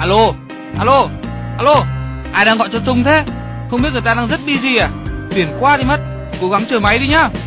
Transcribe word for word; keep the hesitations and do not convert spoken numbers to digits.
Alo, alo, alo, ai đang gọi cho Tùng thế? Không biết người ta đang rất busy à? Phiền quá đi mất, cố gắng chờ máy đi nhá.